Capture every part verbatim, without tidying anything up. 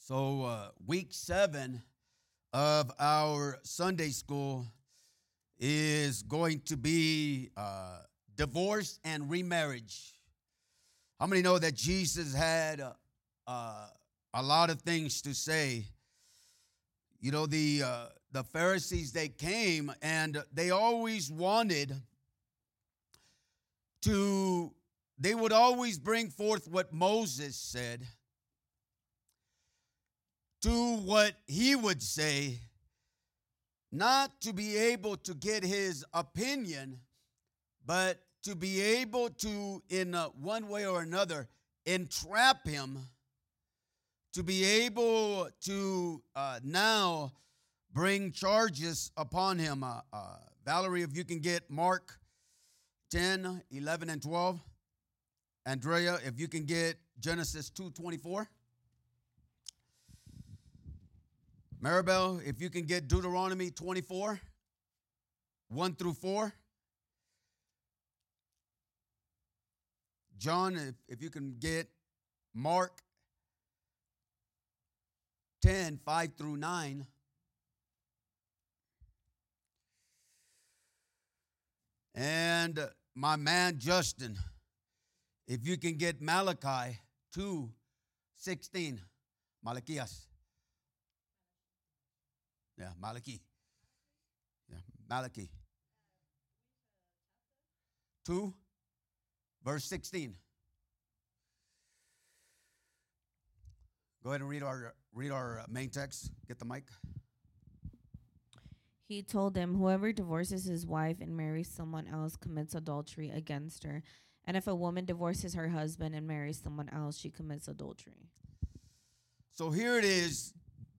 So, uh, week seven of our Sunday school is going to be uh, divorce and remarriage. How many know that Jesus had uh, uh, a lot of things to say? You know, the uh, the Pharisees, they came and they always wanted to, they would always bring forth what Moses said to what he would say, not to be able to get his opinion, but to be able to, in uh, one way or another, entrap him, to be able to uh, now bring charges upon him. Uh, uh, Valerie, if you can get Mark ten, eleven, and twelve. Andrea, if you can get Genesis two twenty-four. Maribel, if you can get Deuteronomy twenty-four, one through four. John, if, if you can get Mark ten, five through nine. And my man Justin, if you can get Malachi two, sixteen. Malachias. Yeah, Malachi. Yeah, Malachi. two, verse sixteen. Go ahead and read our read our main text. Get the mic. He told them, whoever divorces his wife and marries someone else commits adultery against her. And if a woman divorces her husband and marries someone else, she commits adultery. So here it is.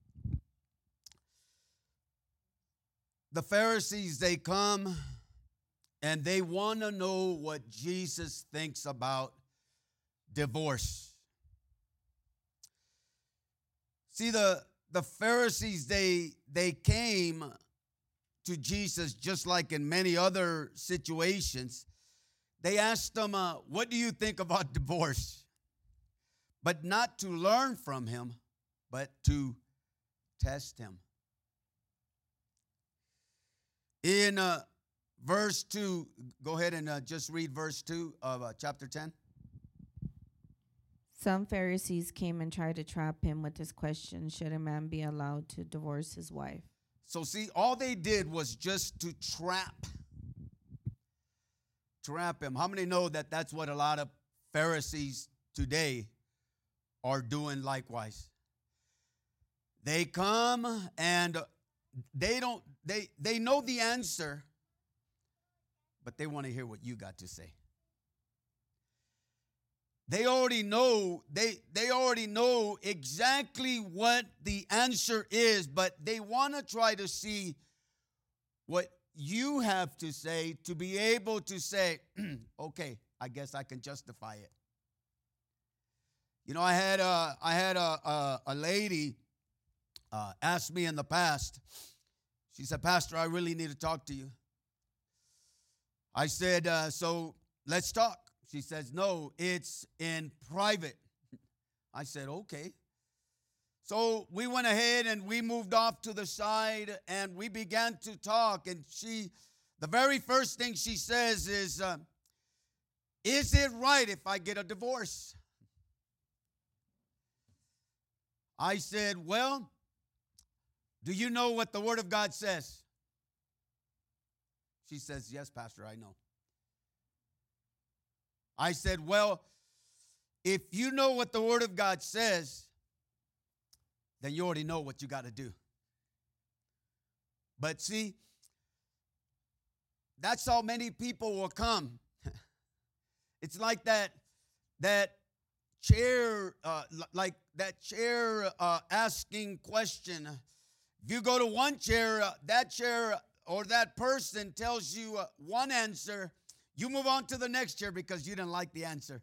The Pharisees, they come and they want to know what Jesus thinks about divorce. See, the, the Pharisees, they, they came to Jesus just like in many other situations. They asked him, uh, what do you think about divorce? But not to learn from him, but to test him. In uh, verse two, go ahead and uh, just read verse two of uh, chapter ten. Some Pharisees came and tried to trap him with this question, should a man be allowed to divorce his wife? So see, all they did was just to trap, trap him. How many know that that's what a lot of Pharisees today are doing likewise? They come and they don't, they, they know the answer, but they want to hear what you got to say. They already know, they, they already know exactly what the answer is, but they want to try to see what you have to say to be able to say, okay, I guess I can justify it. You know, I had a, I had a, a, a lady uh, ask me in the past. She said, Pastor, I really need to talk to you. I said, uh, so let's talk. She says, no, it's in private. I said, okay. So we went ahead and we moved off to the side and we began to talk. And she, the very first thing she says is, uh, is it right if I get a divorce? I said, well, do you know what the Word of God says? She says, yes, Pastor, I know. I said, well, if you know what the Word of God says, then you already know what you got to do. But see, that's how many people will come. It's like that, that chair, uh, like that chair uh, asking question. If you go to one chair, uh, that chair or that person tells you uh, one answer, you move on to the next chair because you didn't like the answer.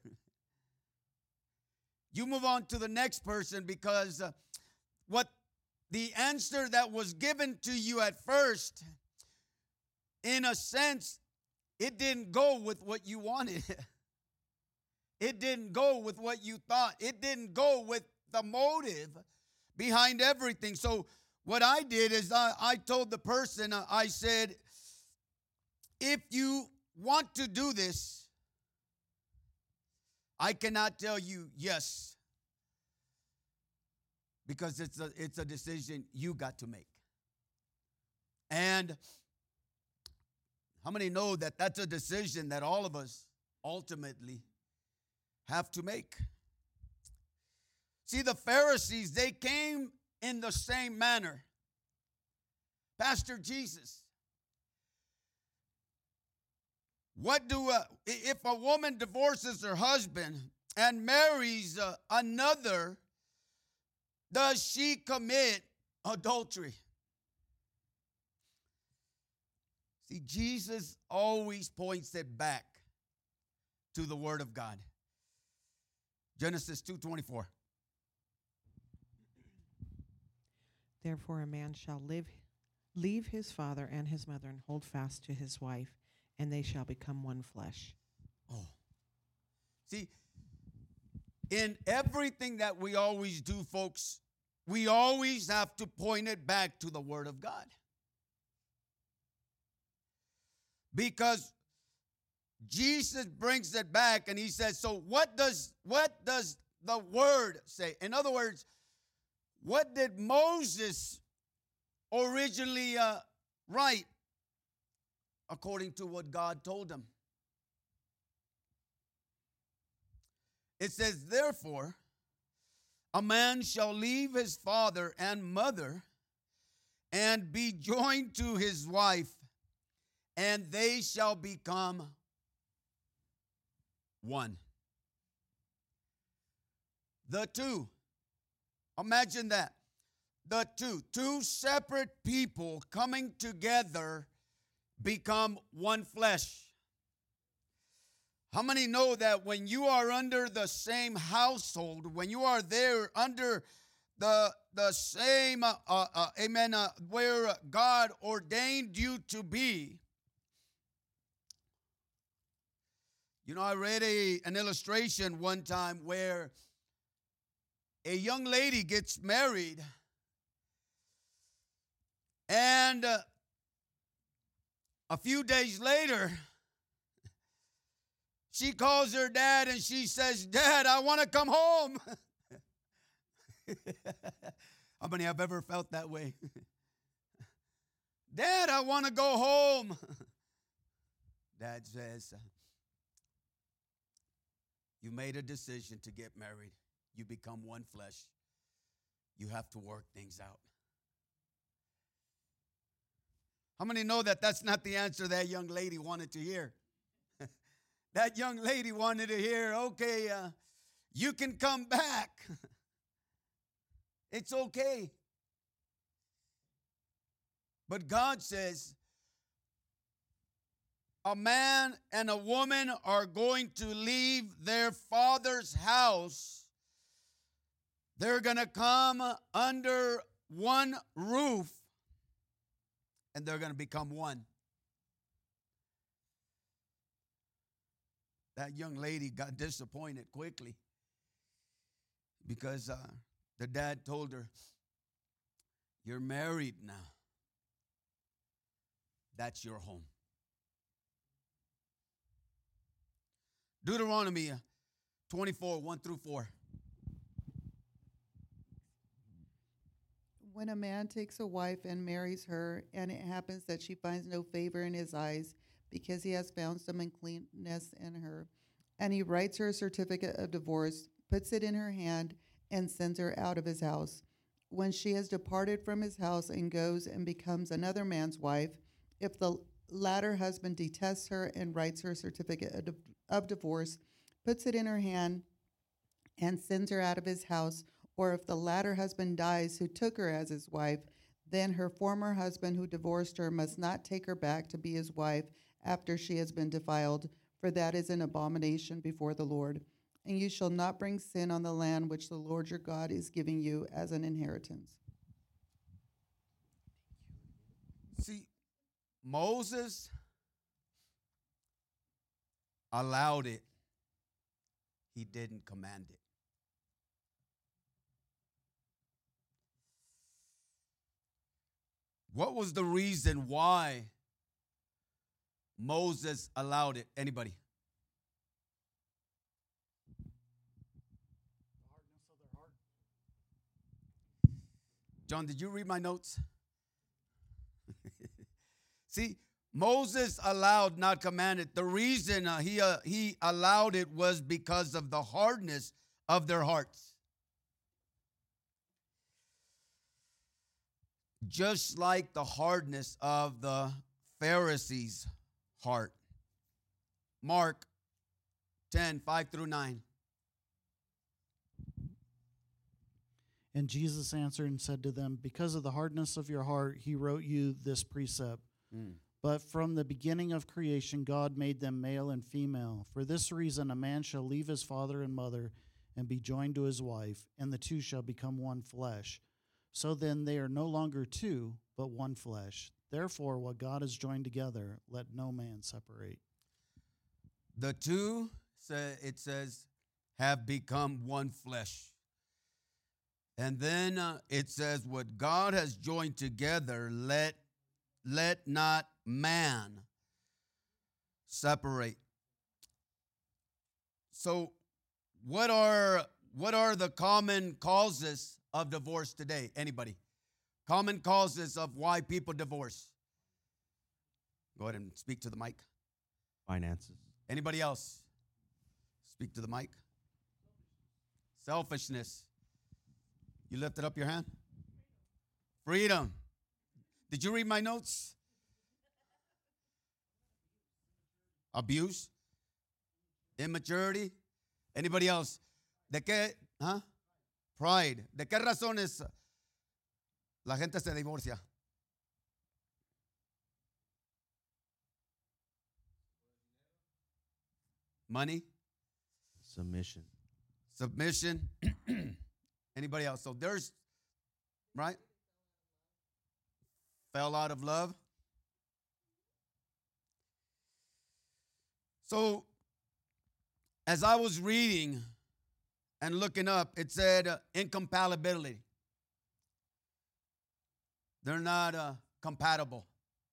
You move on to the next person because uh, what the answer that was given to you at first, in a sense, it didn't go with what you wanted. It didn't go with what you thought. It didn't go with the motive behind everything. So what I did is I, I told the person, uh, I said, if you want to do this, I cannot tell you yes, because it's a, it's a decision you got to make. And how many know that that's a decision that all of us ultimately have to make? See, the Pharisees, they came in the same manner. Pastor Jesus, what do a, if a woman divorces her husband and marries uh, another, does she commit adultery? See, Jesus always points it back to the Word of God. Genesis two twenty-four. Therefore a man shall live, leave his father and his mother and hold fast to his wife, and they shall become one flesh. Oh. See, in everything that we always do, folks, we always have to point it back to the Word of God. Because Jesus brings it back and he says, so what does what does the Word say? In other words, what did Moses originally uh, write according to what God told him? It says, therefore, a man shall leave his father and mother and be joined to his wife, and they shall become one. The two. Imagine that. The two. Two separate people coming together become one flesh. How many know that when you are under the same household, when you are there under the, the same, uh, uh, uh, amen, uh, where God ordained you to be? You know, I read a, an illustration one time where a young lady gets married and uh, a few days later, she calls her dad and she says, Dad, I want to come home. How many have ever felt that way? Dad, I want to go home. Dad says, you made a decision to get married. You become one flesh. You have to work things out. How many know that that's not the answer that young lady wanted to hear? That young lady wanted to hear, okay, uh, you can come back. It's okay. But God says, a man and a woman are going to leave their father's house. They're going to come under one roof, and they're going to become one. That young lady got disappointed quickly because uh, the dad told her, you're married now. That's your home. Deuteronomy twenty-four, one through four. When a man takes a wife and marries her, and it happens that she finds no favor in his eyes, because he has found some uncleanness in her, and he writes her a certificate of divorce, puts it in her hand, and sends her out of his house. When she has departed from his house and goes and becomes another man's wife, if the latter husband detests her and writes her a certificate of, di- of divorce, puts it in her hand, and sends her out of his house, or if the latter husband dies who took her as his wife, then her former husband who divorced her must not take her back to be his wife after she has been defiled, for that is an abomination before the Lord. And you shall not bring sin on the land which the Lord your God is giving you as an inheritance. See, Moses allowed it. He didn't command it. What was the reason why Moses allowed it? Anybody? John, did you read my notes? See, Moses allowed, not commanded. The reason uh, he uh, he allowed it was because of the hardness of their hearts. Just like the hardness of the Pharisees' heart. Mark ten, five through nine. And Jesus answered and said to them, because of the hardness of your heart, he wrote you this precept. Mm. But from the beginning of creation, God made them male and female. For this reason, a man shall leave his father and mother and be joined to his wife, and the two shall become one flesh. So then they are no longer two, but one flesh. Therefore, what God has joined together, let no man separate. The two, it says, have become one flesh. And then uh, it says, what God has joined together, let, let not man separate. So what are, what are the common causes of divorce today? Anybody? Common causes of why people divorce. Go ahead and speak to the mic. Finances. Anybody else? Speak to the mic. Selfishness. You lifted up your hand? Freedom. Did you read my notes? Abuse. Immaturity. Anybody else? ¿De qué? ¿Ah? Pride. ¿De qué razones la gente se divorcia? Money. Submission. Submission. Anybody else? So there's, right? Fell out of love. So as I was reading and looking up, it said uh, incompatibility. They're not uh, compatible.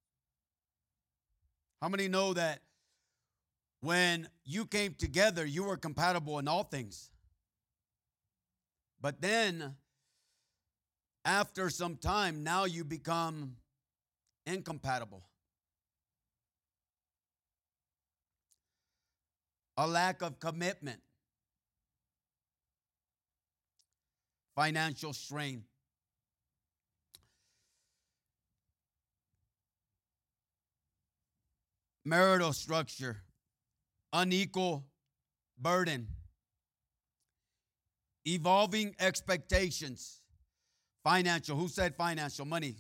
How many know that when you came together, you were compatible in all things? But then, after some time, now you become incompatible. A lack of commitment. Financial strain. Marital structure. Unequal burden. Evolving expectations. Financial. Who said financial? Money.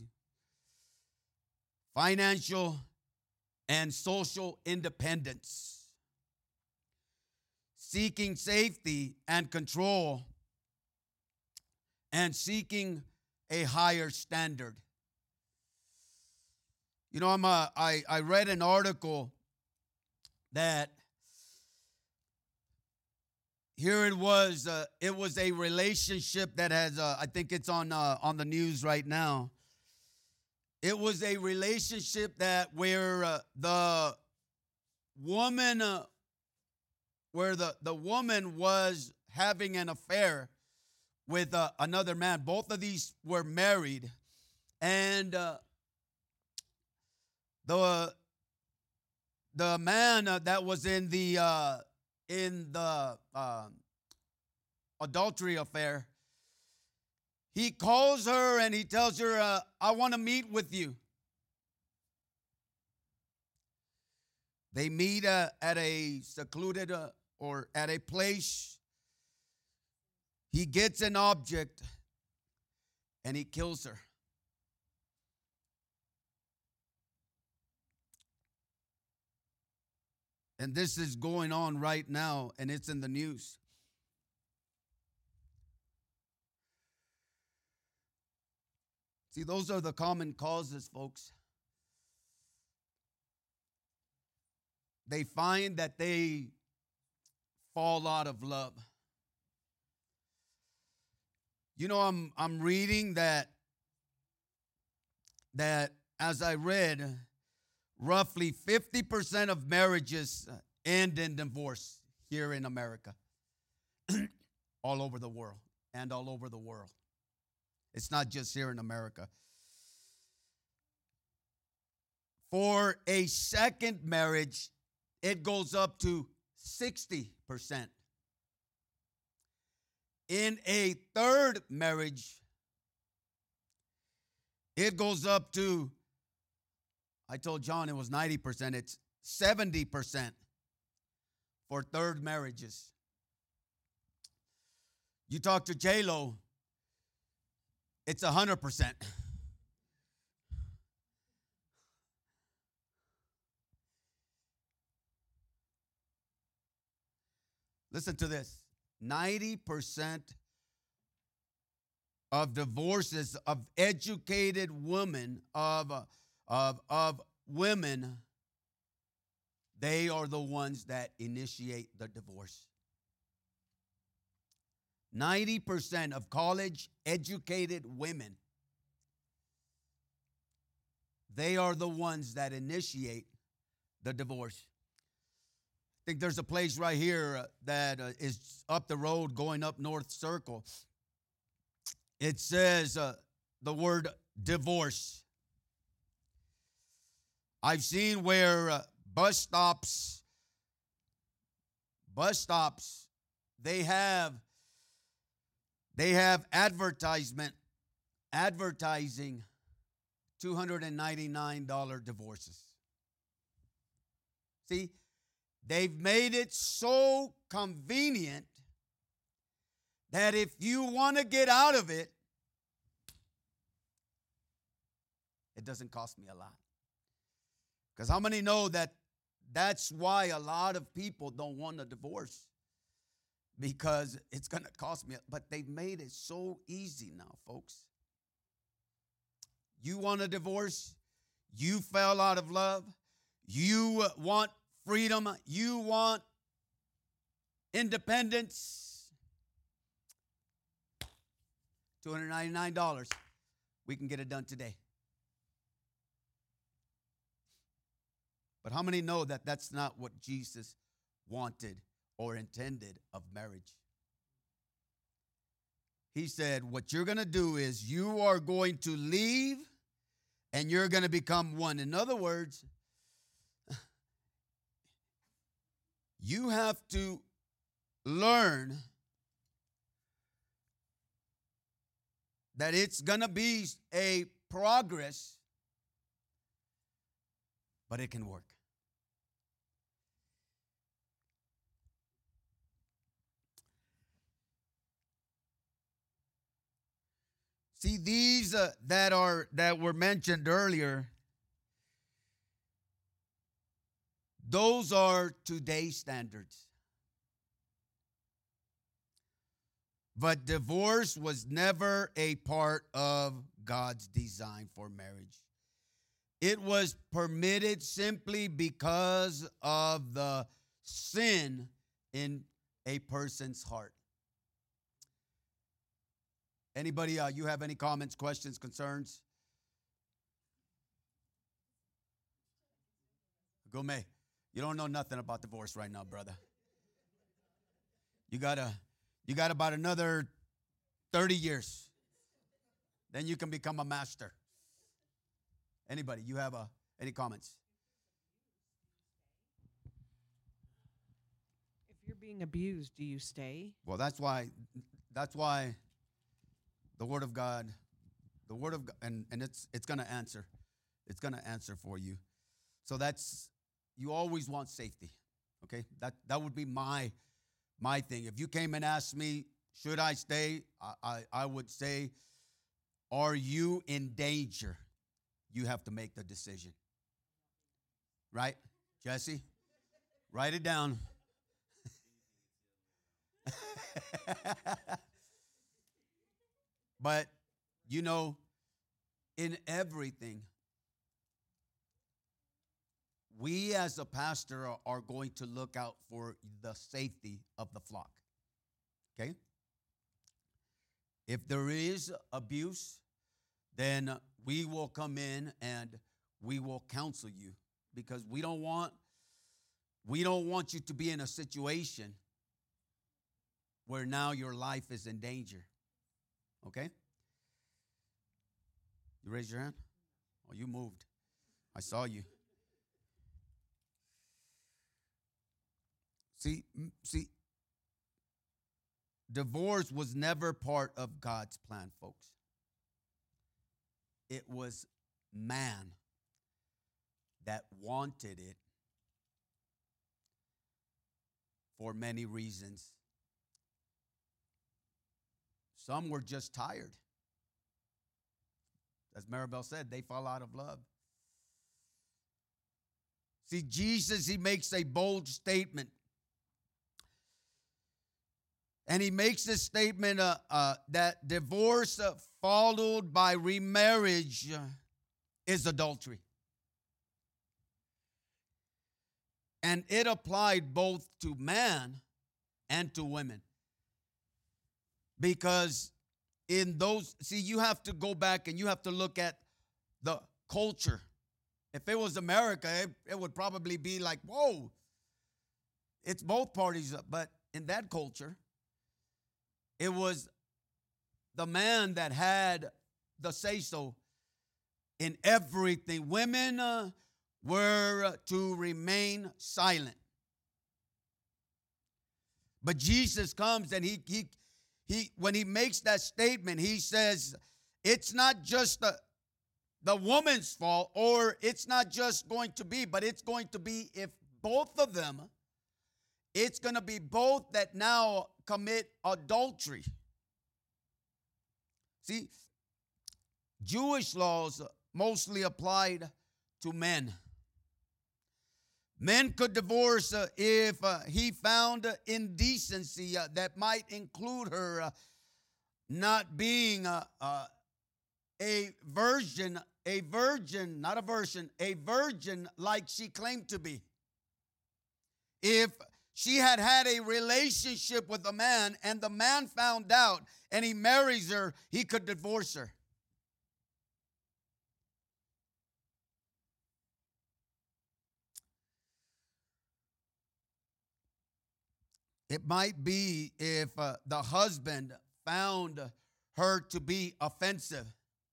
Financial and social independence. Seeking safety and control. And seeking a higher standard. You know, I'm a, I, I read an article that here it was, uh, it was a relationship that has, uh, I think it's on uh, on the news right now. It was a relationship that where uh, the woman, uh, where the, the woman was having an affair with uh, another man. Both of these were married, and uh, the the man uh, that was in the uh, in the uh, adultery affair, he calls her and he tells her, uh, I want to meet with you. They meet uh, at a secluded uh, or at a place. He gets an object and he kills her. And this is going on right now, and it's in the news. See, those are the common causes, folks. They find that they fall out of love. You know, I'm I'm reading that that, as I read, roughly fifty percent of marriages end in divorce here in America, all over the world, and all over the world. It's not just here in America. For a second marriage, it goes up to sixty percent. In a third marriage, it goes up to, I told John it was ninety percent. It's seventy percent for third marriages. You talk to J-Lo, it's one hundred percent. Listen to this. ninety percent of divorces of educated women, of, uh, of, of women, they are the ones that initiate the divorce. ninety percent of college educated women, they are the ones that initiate the divorce. I think there's a place right here uh, that uh, is up the road going up North Circle. It says uh, the word divorce. I've seen where uh, bus stops, bus stops, they have, they have advertisement, advertising two hundred ninety-nine dollars divorces. See? They've made it so convenient that if you want to get out of it, it doesn't cost me a lot. Because how many know that that's why a lot of people don't want a divorce? Because it's going to cost me. But they've made it so easy now, folks. You want a divorce? You fell out of love? You want freedom, you want independence, two hundred ninety-nine dollars. We can get it done today. But how many know that that's not what Jesus wanted or intended of marriage? He said, what you're going to do is you are going to leave and you're going to become one. In other words, you have to learn that it's going to be a progress, but it can work. See, these uh, that are that were mentioned earlier, those are today's standards. But divorce was never a part of God's design for marriage. It was permitted simply because of the sin in a person's heart. Anybody, uh, you have any comments, questions, concerns? Go, May. You don't know nothing about divorce right now, brother. You got a, you got about another thirty years. Then you can become a master. Anybody, you have a, any comments? If you're being abused, do you stay? Well, that's why, that's why the Word of God, the Word of God, and, and it's it's going to answer. It's going to answer for you. So that's, you always want safety, okay? That that would be my my thing. If you came and asked me, should I stay? I, I, I would say, are you in danger? You have to make the decision. Right, Jesse? Write it down. But, you know, in everything, we as a pastor are, are going to look out for the safety of the flock. Okay? If there is abuse, then we will come in and we will counsel you, because we don't want we don't want you to be in a situation where now your life is in danger. Okay? You raised your hand? Oh, you moved. I saw you. See, see, divorce was never part of God's plan, folks. It was man that wanted it for many reasons. Some were just tired. As Maribel said, they fall out of love. See, Jesus, he makes a bold statement. And he makes this statement uh, uh, that divorce uh, followed by remarriage uh, is adultery. And it applied both to man and to women. Because in those, see, you have to go back and you have to look at the culture. If it was America, it, it would probably be like, whoa, it's both parties. But in that culture, it was the man that had the say-so in everything. Women uh, were to remain silent. But Jesus comes and he, he, he when he makes that statement, he says, it's not just the, the woman's fault, or it's not just going to be, but it's going to be if both of them, it's going to be both that now commit adultery. See, Jewish laws mostly applied to men. Men could divorce uh, if uh, he found uh, indecency uh, that might include her uh, not being uh, uh, a virgin, a virgin, not a virgin, a virgin like she claimed to be. If she had had a relationship with a man and the man found out and he marries her, he could divorce her. It might be if uh, the husband found her to be offensive.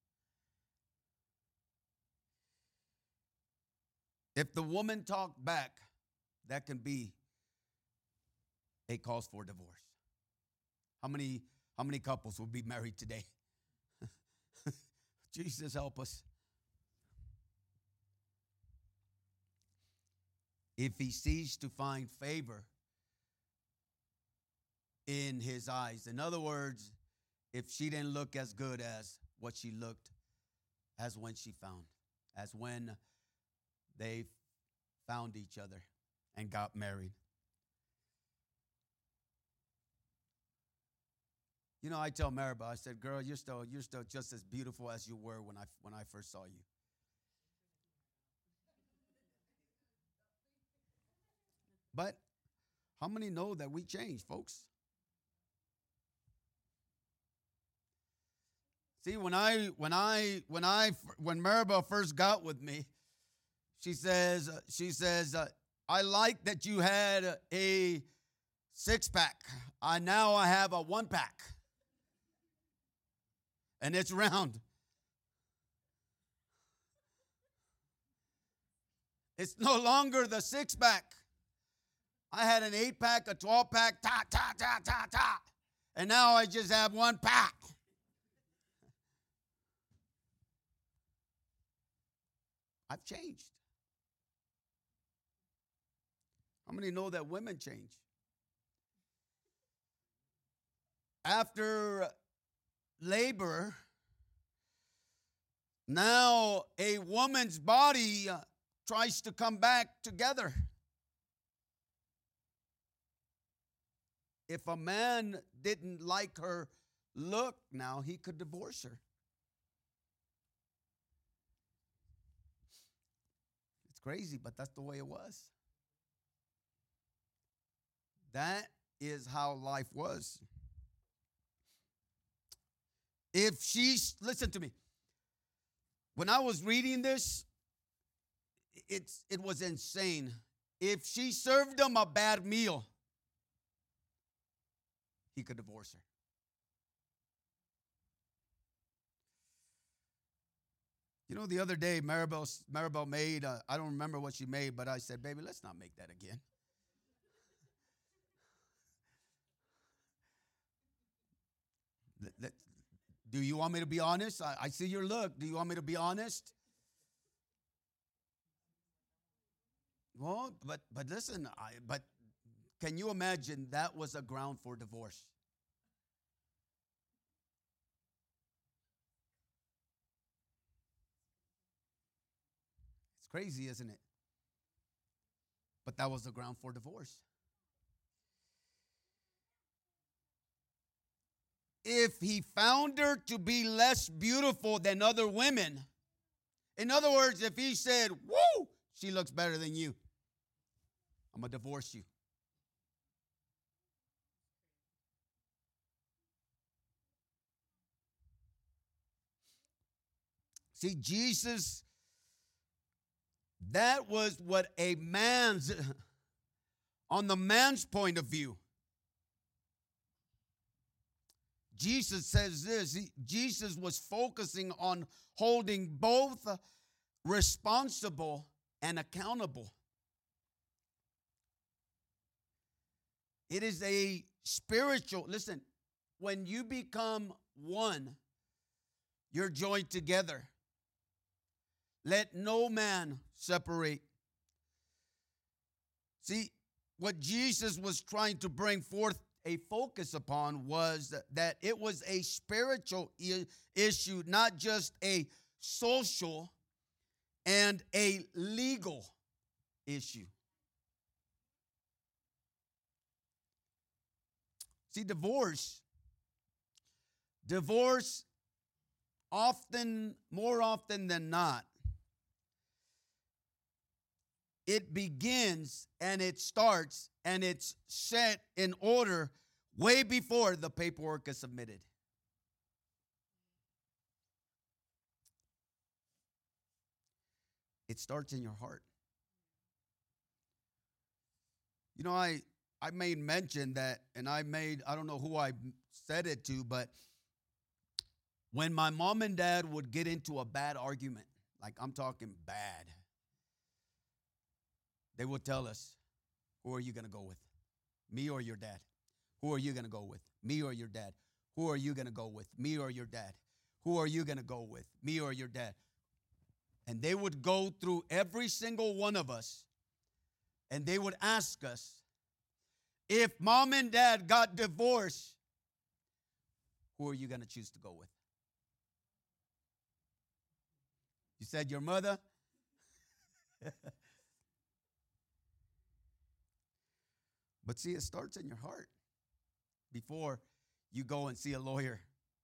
If the woman talked back, that can be a cause for divorce. How many, how many couples will be married today? Jesus help us. If he sees to find favor in his eyes. In other words, if she didn't look as good as what she looked as when she found, as when they found each other and got married. You know, I tell Maribel, I said, girl, you're still you're still just as beautiful as you were when I when I first saw you. But how many know that we change, folks? See, when I when I when I when Maribel first got with me, she says she says uh, I like that you had a six pack. I now I have a one pack, and it's round. It's no longer the six pack. I had an eight pack, a twelve pack, ta ta ta ta ta, and now I just have one pack. I've changed. How many know that women change? After labor, now a woman's body uh, tries to come back together. If a man didn't like her look, now he could divorce her. Crazy, but that's the way it was. That is how life was. If she's, listen to me, When I was reading this, it's it was insane. If she served him a bad meal, he could divorce her. You know, the other day, Maribel, Maribel made, uh, I don't remember what she made, but I said, baby, let's not make that again. let, let, do you want me to be honest? I, I see your look. Do you want me to be honest? Well, but but listen, I, but can you imagine that was a ground for divorce? It's crazy, isn't it? But that was the ground for divorce. If he found her to be less beautiful than other women, in other words, if he said, woo, she looks better than you, I'm going to divorce you. See, Jesus, that was what a man's, on the man's point of view. Jesus says this, he, Jesus was focusing on holding both responsible and accountable. It is a spiritual, listen, when you become one, you're joined together. Let no man separate. See, what Jesus was trying to bring forth a focus upon was that it was a spiritual I- issue, not just a social and a legal issue. See, divorce, divorce often, more often than not, it begins and it starts and it's set in order way before the paperwork is submitted. It starts in your heart. You know, I I made mention that, and I made, I don't know who I said it to, but when my mom and dad would get into a bad argument, like I'm talking bad, they would tell us, who are you going to go with? Me or your dad? Who are you going to go with? Me or your dad? Who are you going to go with? Me or your dad? Who are you going to go with? Me or your dad? And they would go through every single one of us, and they would ask us, if mom and dad got divorced, who are you going to choose to go with? You said your mother? But see, it starts in your heart before you go and see a lawyer.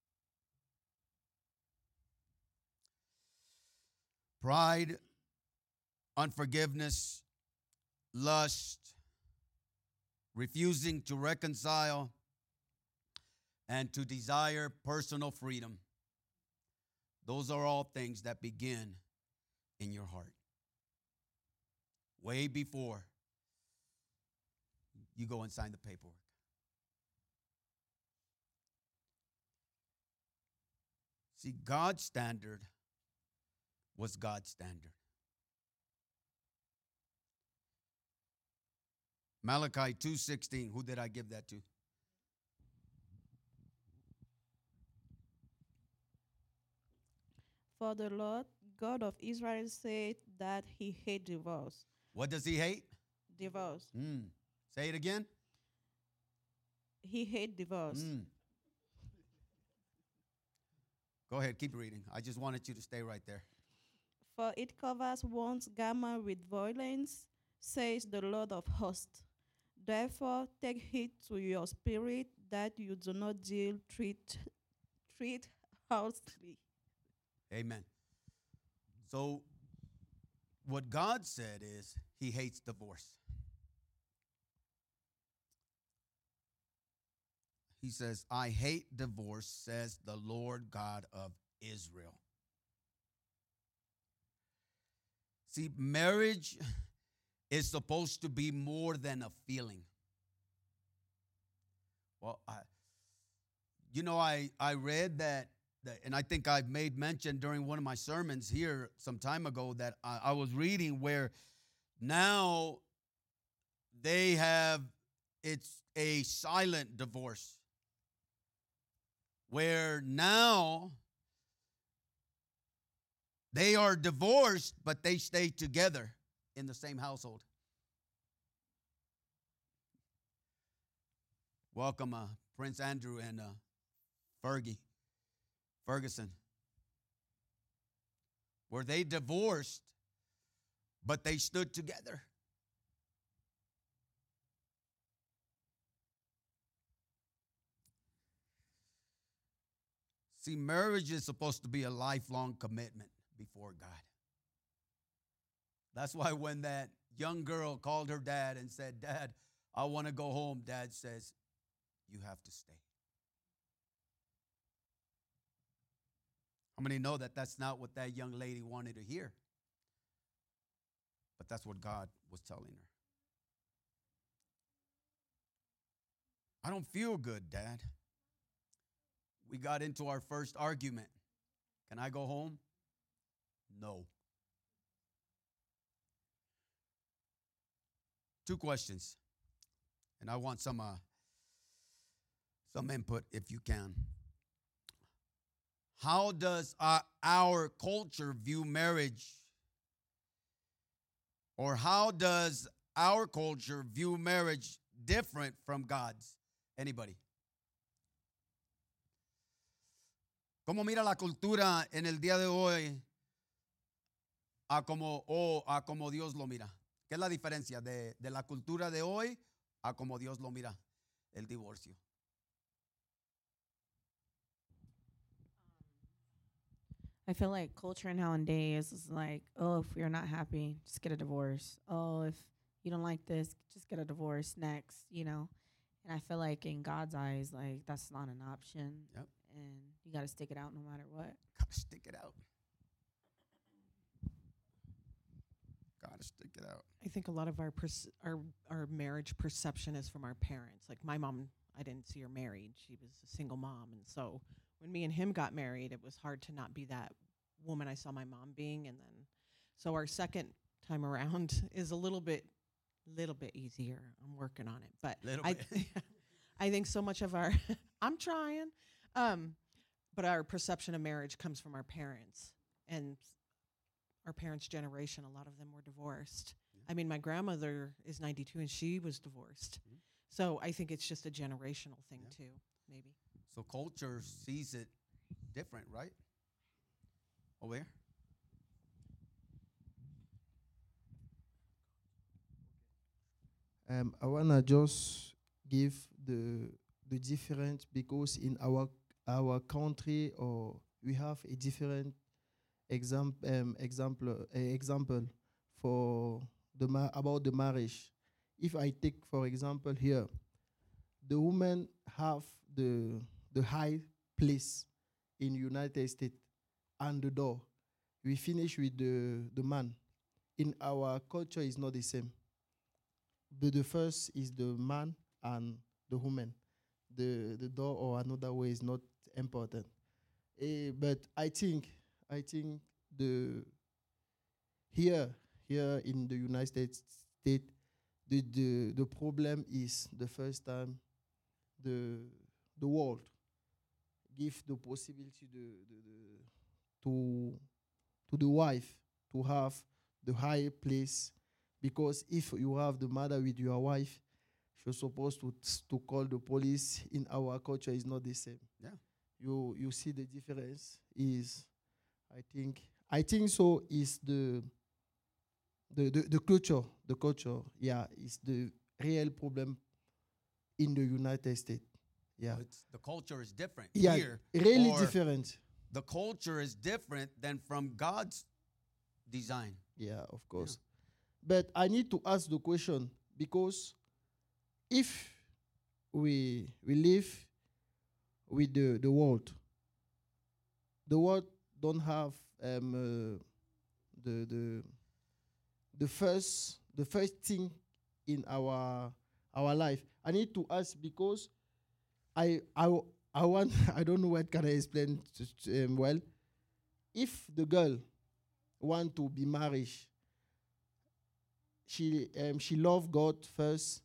Pride, unforgiveness, lust, refusing to reconcile, and to desire personal freedom. Those are all things that begin in your heart. Way before you go and sign the paperwork. See, God's standard was God's standard. Malachi two sixteen, who did I give that to? For the Lord God of Israel said that he hate divorce. What does he hate? Divorce. Mm. Say it again. He hate divorce. Mm. Go ahead, keep reading. I just wanted you to stay right there. For it covers one's garment with violence, says the Lord of hosts. Therefore, take heed to your spirit that you do not deal treat treat harshly. Amen. So, what God said is he hates divorce. He says, I hate divorce, says the Lord God of Israel. See, marriage is supposed to be more than a feeling. Well, I, you know, I, I read that, that, and I think I've made mention during one of my sermons here some time ago that I, I was reading where now they have, it's a silent divorce. Where now they are divorced, but they stay together in the same household. Welcome, uh, Prince Andrew and uh, Fergie, Ferguson. Where they divorced, but they stood together. See, marriage is supposed to be a lifelong commitment before God. That's why when that young girl called her dad and said, "Dad, I want to go home," Dad says, "You have to stay." How many know that that's not what that young lady wanted to hear? But that's what God was telling her. "I don't feel good, Dad. We got into our first argument. Can I go home?" No. Two questions. And I want some uh, some input if you can. How does uh, our culture view marriage? Or how does our culture view marriage different from God's? Anybody? ¿Cómo mira la cultura en el día de hoy a como, o a como Dios lo mira? ¿Qué es la diferencia de, de la cultura de hoy a como Dios lo mira el divorcio? I feel like culture nowadays is like, oh, if you're not happy, just get a divorce. Oh, if you don't like this, just get a divorce next, you know. And I feel like in God's eyes, like that's not an option. Yep. And you got to stick it out no matter what. Gotta stick it out. Gotta stick it out. I think a lot of our perce- our our marriage perception is from our parents. Like my mom, I didn't see her married. She was a single mom, and so when me and him got married, it was hard to not be that woman I saw my mom being. And then, so our second time around is a little bit, little bit easier. I'm working on it, but Little I, bit. I think so much of our, I'm trying, um, but our perception of marriage comes from our parents, and our parents' generation. A lot of them were divorced. Yeah. I mean, my grandmother is ninety-two, and she was divorced. Mhm. So I think it's just a generational thing Yeah. too, maybe. So culture sees it different, right? Over here. Um, I wanna just give the the difference because in our our country or we have a different example um, example uh, example for the ma- about the marriage. If I take for example here, the women have the the high place in United States and the door. We finish with the the man. In our culture, is not the same. But the first is the man and the woman. The the door or another way is not important. Eh, but I think I think the here here in the United States the, the the problem is the first time the the world give the possibility the, the, the to to the wife to have the high place, because if you have the mother with your wife, you're supposed to to call the police. In our culture, is not the same. Yeah. You you see the difference is, I think I think so is the the the, the culture the culture yeah is the real problem in the United States. Yeah. So it's, the culture is different Yeah, here. really or different. The culture is different than from God's design. Yeah, of course. But I need to ask the question, because if we we live with the, the world, the world don't have um, uh, the the the first the first thing in our our life. I need to ask because I I w- I want I don't know what can I explain to, to, um, well. If the girl want to be married, she um, she love God first.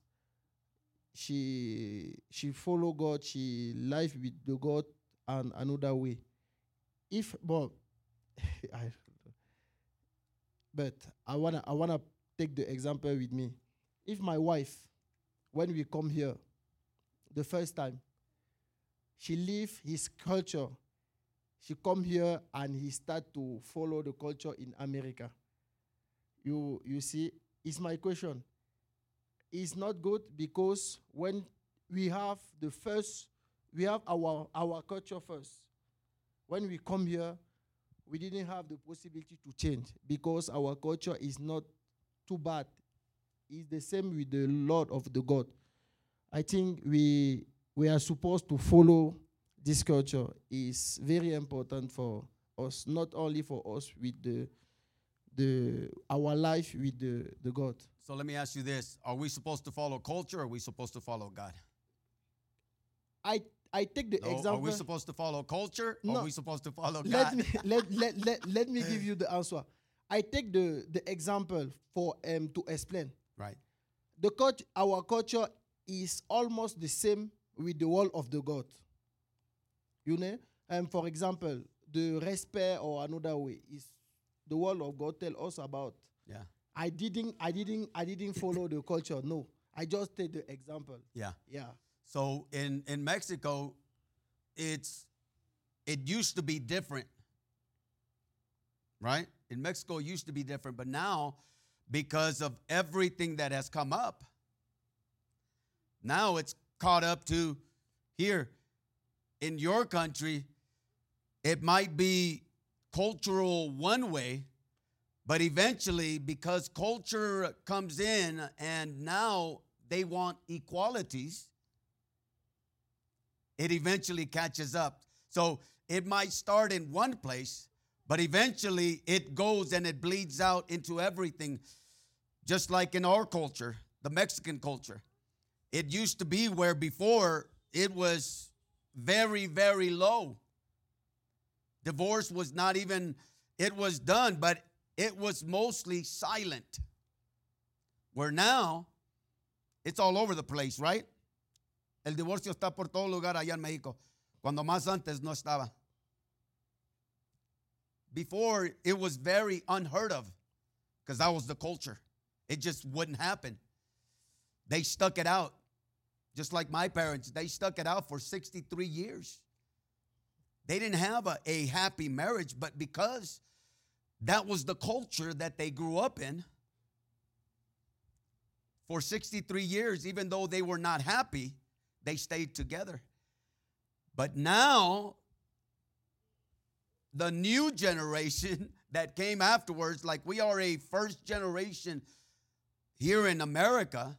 She she follow God. She life with the God and another way. If but I but I wanna I wanna take the example with me. If my wife, when we come here, the first time, she leave his culture, she come here and he start to follow the culture in America. You you see, it's my question. It's not good because when we have the first, we have our our culture first. When we come here, we didn't have the possibility to change because our culture is not too bad. It's the same with the Lord of the God. I think we we are supposed to follow this culture. It's very important for us, not only for us with the the our life with the, the God. So let me ask you this. Are we supposed to follow culture or are we supposed to follow God? I I take the No, example. are we supposed to follow culture or No. are we supposed to follow let God? me let, let, let, let me give you the answer. I take the, the example for um to explain. Right. The cult, our culture is almost the same with the word of the God. You know? And for example, the respect or another way is the word of God tell us about. Yeah. I didn't I didn't I didn't follow the culture. No. I just take the example. Yeah. Yeah. So in, in Mexico, it's it used to be different. Right? In Mexico, it used to be different. But now, because of everything that has come up, now it's caught up to here. In your country, it might be cultural one way, but eventually, because culture comes in and now they want equalities, it eventually catches up. So it might start in one place, but eventually it goes and it bleeds out into everything, just like in our culture, the Mexican culture. It used to be where before it was very, very low. Divorce was not even, it was done, but it was mostly silent. Where now, it's all over the place, right? El divorcio está por todo lugar allá en México, cuando más antes no estaba. Before, it was very unheard of because that was the culture. It just wouldn't happen. They stuck it out. Just like my parents, they stuck it out for sixty-three years. They didn't have a, a happy marriage, but because that was the culture that they grew up in, for sixty-three years, even though they were not happy, they stayed together. But now, the new generation that came afterwards, like we are a first generation here in America,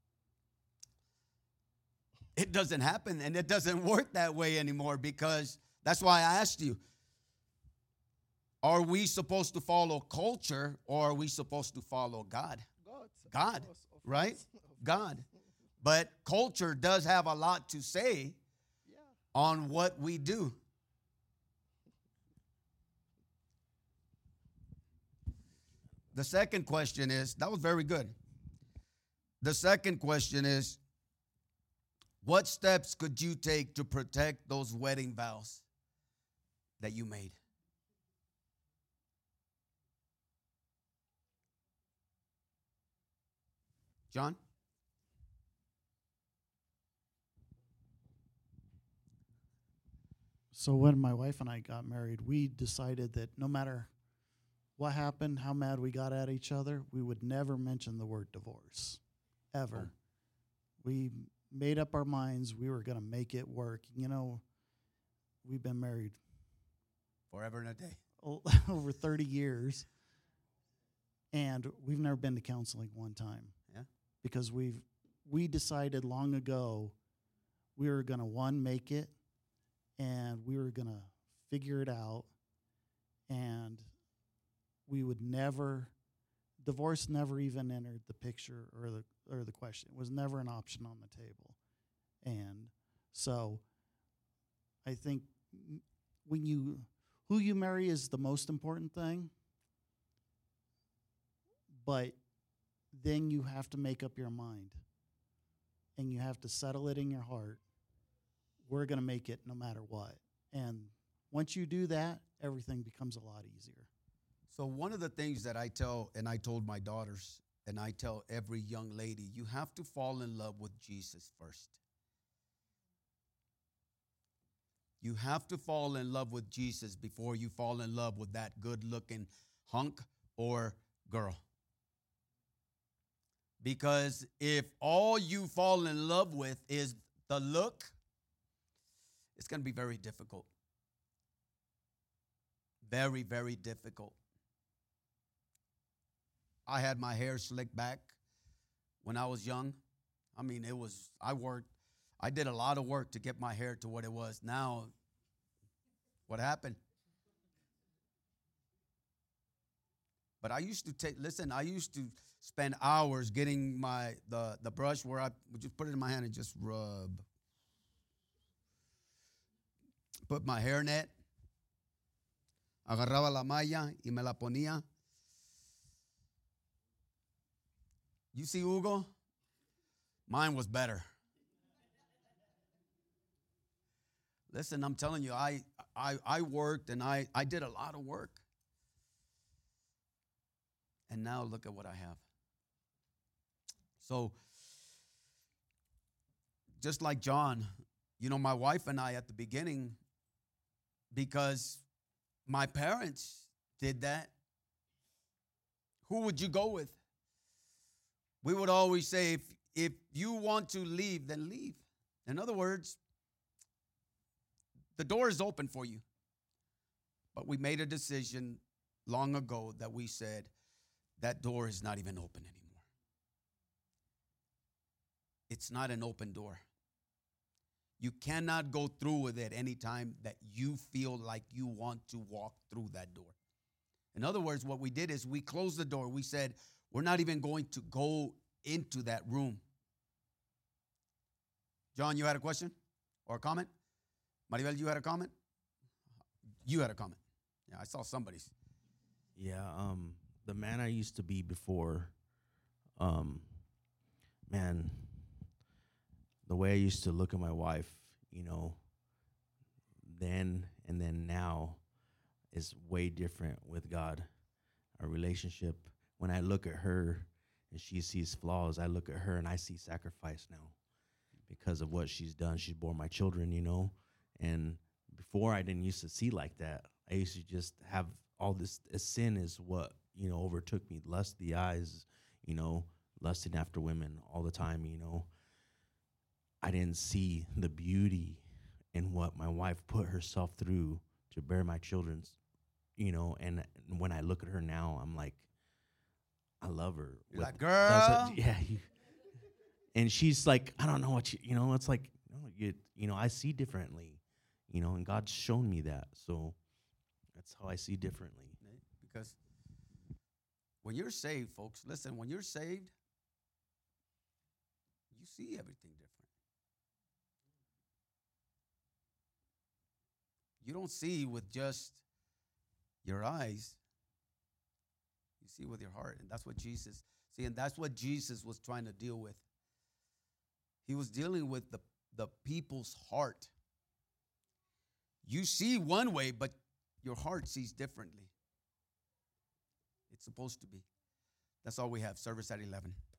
it doesn't happen and it doesn't work that way anymore, because that's why I asked you, are we supposed to follow culture or are we supposed to follow God? God. God, Of course, of right? course, of God. course. But culture does have a lot to say Yeah. on what we do. The second question is, that was very good. The second question is, what steps could you take to protect those wedding vows that you made? John? So when my wife and I got married, we decided that no matter what happened, how mad we got at each other, we would never mention the word divorce, ever. We made up our minds we were going to make it work. You know, we've been married Forever and a day. o- over thirty years, and we've never been to counseling one time. Yeah. Because we've we decided long ago we were going to, one, make it, and we were going to figure it out, and we would never divorce never even entered the picture or the or the question. It was never an option on the table. And so I think when you who you marry is the most important thing, but then you have to make up your mind and you have to settle it in your heart. We're going to make it no matter what. And once you do that, everything becomes a lot easier. So one of the things that I tell, and I told my daughters, and I tell every young lady, you have to fall in love with Jesus first. You have to fall in love with Jesus before you fall in love with that good-looking hunk or girl. Because if all you fall in love with is the look, it's going to be very difficult. Very, very difficult. I had my hair slicked back when I was young. I mean, it was, I worked, I did a lot of work to get my hair to what it was. Now, what happened? But I used to take, listen, I used to spend hours getting my, the, the brush where I would just put it in my hand and just rub. Put my hairnet. Agarraba la malla y me la ponía. You see Hugo? Mine was better. Listen, I'm telling you, I, I, I worked and I, I did a lot of work. And now look at what I have. So, just like John, you know, my wife and I at the beginning, because my parents did that, who would you go with? We would always say, if, if you want to leave, then leave. In other words, the door is open for you. But we made a decision long ago that we said, that door is not even open anymore. It's not an open door. You cannot go through with it anytime that you feel like you want to walk through that door. In other words, what we did is we closed the door. We said, we're not even going to go into that room. John, you had a question or a comment? Maribel, you had a comment? You had a comment. Yeah, I saw somebody's. Yeah, um, the man I used to be before, um, man, the way I used to look at my wife, you know, then and then now is way different with God. Our relationship, when I look at her and she sees flaws, I look at her and I see sacrifice now because of what she's done. She's born my children, you know, and before I didn't used to see like that. I used to just have all this, uh, sin is what, you know, overtook me. Lust, the eyes, you know, lusting after women all the time, you know. I didn't see the beauty in what my wife put herself through to bear my children's, you know, and when I look at her now, I'm like, I love her. You're With- like, girl. yeah. You, and she's like, I don't know what you, you know, it's like, no, you, you know, I see differently, you know, and God's shown me that. So that's how I see differently. Because when you're saved, folks, listen, when you're saved, you see everything different. You don't see with just your eyes. You see with your heart. And that's what Jesus, see, and that's what Jesus was trying to deal with. He was dealing with the, the people's heart. You see one way, but your heart sees differently. It's supposed to be. That's all we have. Service at eleven.